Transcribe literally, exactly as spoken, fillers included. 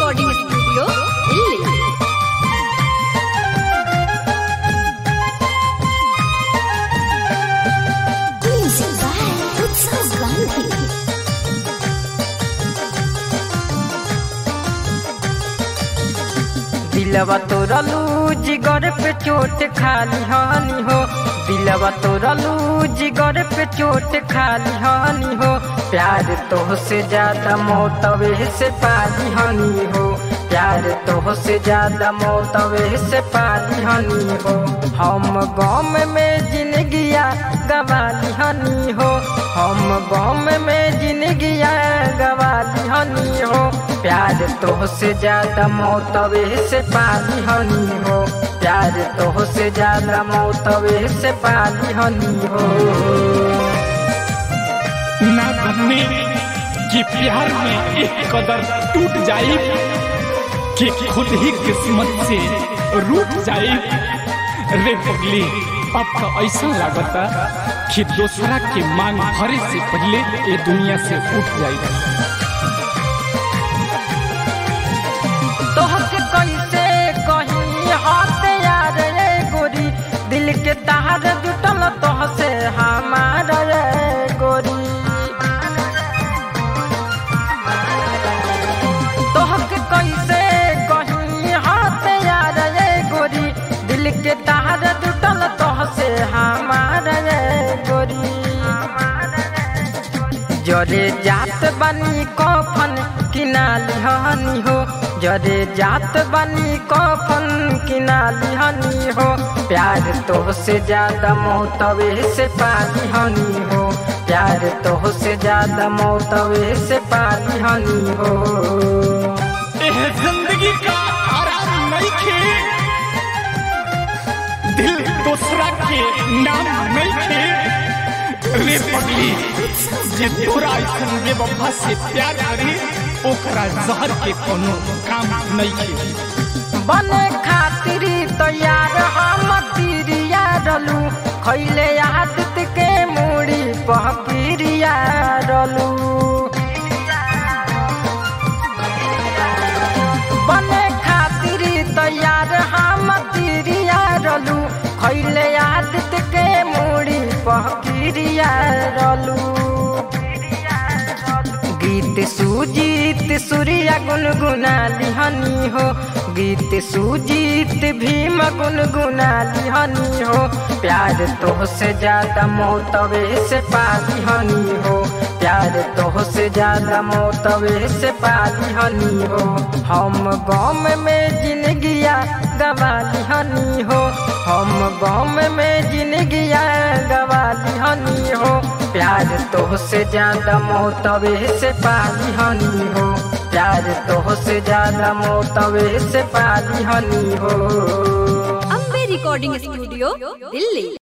Recording studio Delhi. दिलवा तोरलू जिगर पे चोट खाली हानि हो, दिलवा तोरलू जिगर पे चोट खाली हानि हो, प्यार तो से ज्यादा मोतवे से पाली हानि हो, प्यार तो से ज्यादा मोतवे से पाली हानि हो। हम गम में जिंदगिया गवाली हानि हो, हम गम में जिंदगिया गवाली हानि हो, प्यार तो से ज्यादा मोतवे से पाली हानि हो, प्यार तो से ज्यादा मोतवे से पाली हानि हो। ना बनने कि प्यार में एक कदर टूट जाए कि खुद ही किस्मत से रूठ जाए। रे पगली अब तो ऐसा लगता कि दूसरा के मांग भरे से पहले ये दुनिया से उठ जाएगा। तो कैसे कहीं हाथ यार रे गोरी, दिल के तार जुटल तो से हमार रे गोरी। तो कैसे कहीं हाथ यार रे गोरी, दिल के तार जुटल तो से हमार रे गोरी। जरे जात बनी कफन किनाली हानि हो, जरे जात बनी कफन किनाली हानि हो, प्यार तो से ज्यादा मोतवे से पाली हानि हो, प्यार तो से ज्यादा मोतवे से पाली हानि हो। यह जिंदगी का आराम नहीं खे, दिल दूसरा के नाम नहीं खे। रे पगली जे तोरा ऐसन बेवफा से प्यार करी ओकरा जहर के कोनो काम नहीं खे। बने खातिर तो यार हम तिरिया रलू, खैले आदत के मूड़ी पहकिरिया रलू। बने खातिर तो यार हम तिरिया रलू, खैले आदत के मूड़ी पहकिरिया रलू। गीत सुजीत सूर्या गुनगुनाली हानि हो, गीत सुजीत भीम गुनगुनाली हानि हो, प्यार तो से ज्यादा मोतवे से पाली हानि हो, प्यार तो से ज्यादा मोतवे से पाली हानि हो। हम गम में जिंदगिया गवाली हानि हो, हम गम में जिंदगिया गवाली हानि हो, प्यार तो से ज्यादा मोतवे से पाली हानि हो, प्यार तो से ज्यादा मोतवे से पाली हानि हो। Ambe recording studio Delhi.